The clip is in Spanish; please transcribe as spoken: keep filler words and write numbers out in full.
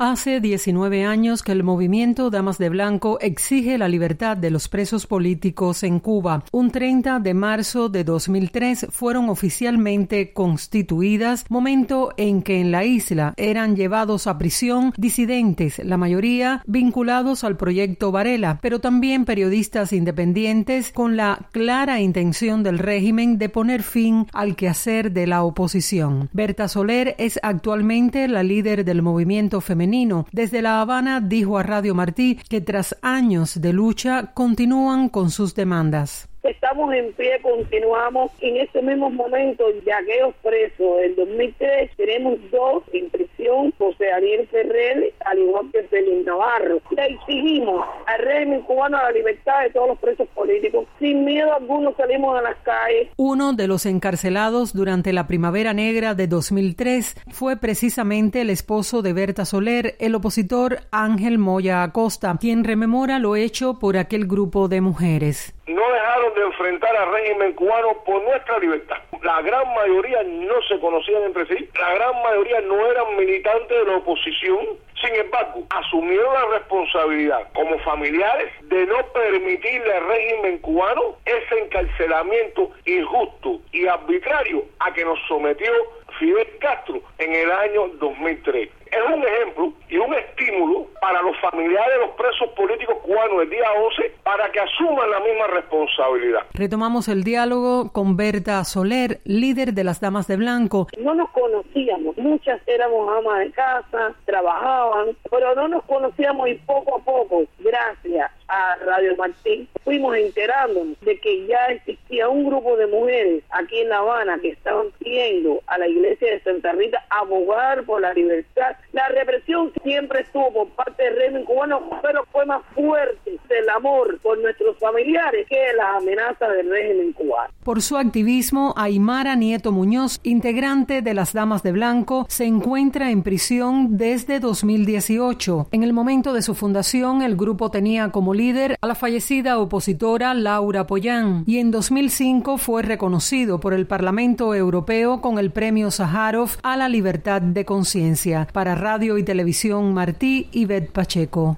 Hace diecinueve años que el movimiento Damas de Blanco exige la libertad de los presos políticos en Cuba. Un treinta de marzo de dos mil tres fueron oficialmente constituidas, momento en que en la isla eran llevados a prisión disidentes, la mayoría vinculados al proyecto Varela, pero también periodistas independientes con la clara intención del régimen de poner fin al quehacer de la oposición. Berta Soler es actualmente la líder del movimiento femenino. Desde La Habana dijo a Radio Martí que tras años de lucha continúan con sus demandas. Estamos en pie, continuamos. En este mismo momento, de aquellos presos del dos mil tres, tenemos dos en prisión, José Daniel Ferrer, al igual que Félix Navarro. Le exigimos al régimen cubano la libertad de todos los presos políticos. Sin miedo alguno salimos a las calles. Uno de los encarcelados durante la Primavera Negra de dos mil tres fue precisamente el esposo de Berta Soler, el opositor Ángel Moya Acosta, quien rememora lo hecho por aquel grupo de mujeres. No dejaron de enfrentar al régimen cubano por nuestra libertad. La gran mayoría no se conocían entre sí, la gran mayoría no eran militantes de la oposición. Sin embargo, asumieron la responsabilidad como familiares de no permitirle al régimen cubano ese encarcelamiento injusto y arbitrario a que nos sometió Fidel Castro en el año dos mil tres. Es un ejemplo y un estímulo para los familiares de los presos políticos cubanos del día once para que asuman la misma responsabilidad. Retomamos el diálogo con Berta Soler, líder de las Damas de Blanco. No nos conocíamos, muchas éramos amas de casa, trabajaban, pero no nos conocíamos y poco a poco, gracias a Radio Martí, fuimos enterándonos de que ya existía un grupo de mujeres aquí en La Habana que estaban pidiendo a la iglesia de Santa Rita abogar por la libertad. La represión siempre estuvo por parte del régimen cubano, pero fue más fuerte el amor por nuestros familiares que las amenazas del régimen cubano. Por su activismo, Aymara Nieto Muñoz, integrante de las Damas de Blanco, se encuentra en prisión desde dos mil dieciocho. En el momento de su fundación, el grupo tenía como líder a la fallecida opositora Laura Pollán y en dos mil cinco fue reconocido por el Parlamento Europeo con el Premio Sájarov a la libertad de conciencia. Para Radio y Televisión Martí, Ivette Pacheco.